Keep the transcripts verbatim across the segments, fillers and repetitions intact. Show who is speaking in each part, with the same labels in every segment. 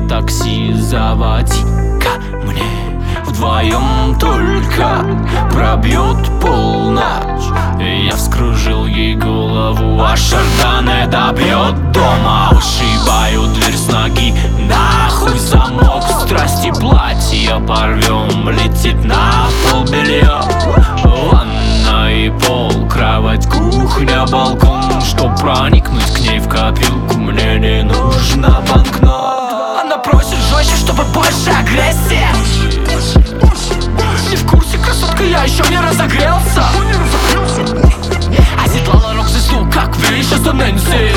Speaker 1: такси, заводи-ка мне. Вдвоем только пробьет полночь, я вскружил ей голову, а Шардоне добьет дома. Вышибаю дверь с ноги, нахуй замок, страсти платье порвем, летит на пол белье. Ванна и пол, кровать, кухня, балкон. Чтоб проникнуть к ней в копилку, мне не нужно банкнот. Она просит жестче, чтобы больше агрессии. Не в курсе, красотка, я еще не разогрелся. Оседлала рок-звезду, как Вишеса Нэнси.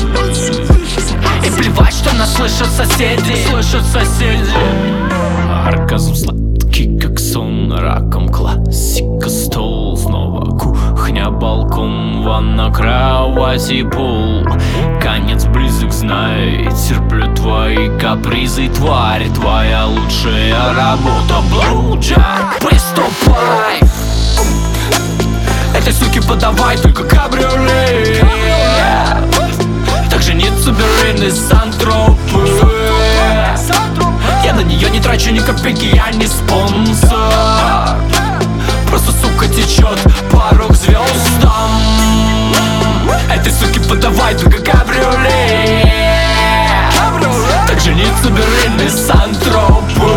Speaker 1: И плевать, что нас слышат соседи. Слышат соседи. Оргазм сладкий, как сон, раком классика, стол. Снова кухня, балкон, ванна, кровать и пол. Конец близок, знай, терплю твои капризы, тварь. Твоя лучшая работа, блоуджак, приступай. Этой суки подавай только кабриолет. Так жениться Берлин и Сан-Тропе. Я на нее не трачу ни копейки, я не спонсор. Просто, сука, течет по рок-звездам. Этой суки подавай только кабриолет. Так жениться Берлин и Сан-Тропе.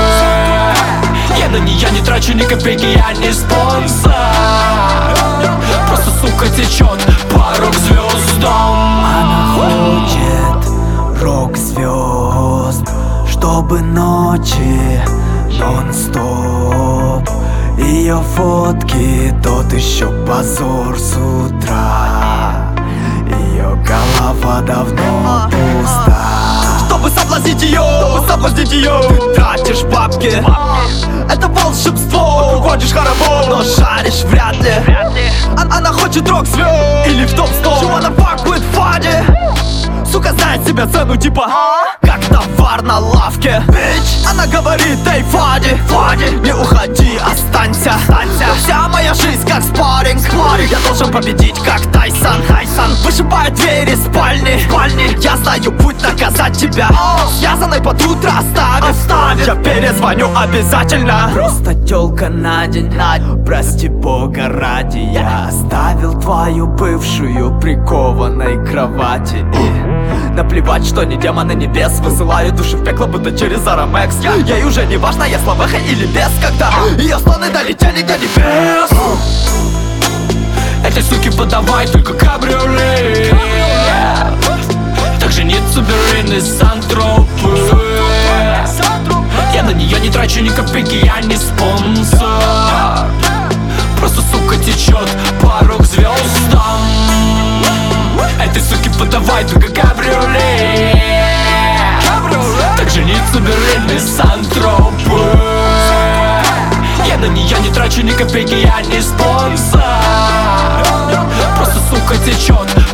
Speaker 1: Я на нее не трачу ни копейки, я не спонсор. Просто, сука, течет по рок-звездам.
Speaker 2: Она хочет рок-звезд, чтобы ночи нон-стоп. Ее фотки тот еще позор с утра. Ее голова давно пуста. Чтобы соблазнить ее, чтобы соблазнить ее, ты тратишь бабки. Это волшебство, уходишь хоровод, но шаришь вряд ли. Она, она хочет рок-звезд или в топ-сто. You wanna fuck with Fadi? Сука знает себе цену типа как товар на лавке. Bitch. Она говорит, эй, Фади, Фади, не уходи, останься, останься. Вся моя жизнь как спарринг, спарринг. Я должен победить как Тайсон, Тайсон. Вышибаю двери спальни, спальни. Я знаю путь наказать тебя. Связанной под утро оставит, оставит. Я перезвоню обязательно. Просто тёлка на день, на день. Прости бога ради, я оставил твою бывшую прикованной к кровати. И наплевать, что не демоны небес высылают души в пекло, будто через Арамекс. Ей уже не важно, я слабеха или без, когда ее стоны долетели до небес.
Speaker 1: Этой суки подавай только кабриолет. Так жениться Берлин и Сан-Тропе. Я на нее не трачу ни копейки, я не спонсор. Просто, сука, течет по рок-звездам. Этой суки подавай только кабриолет. Так жениться Берлин и Сан-Тропе. Я на нее не трачу ни копейки, я не спонсор. Просто, сука, течет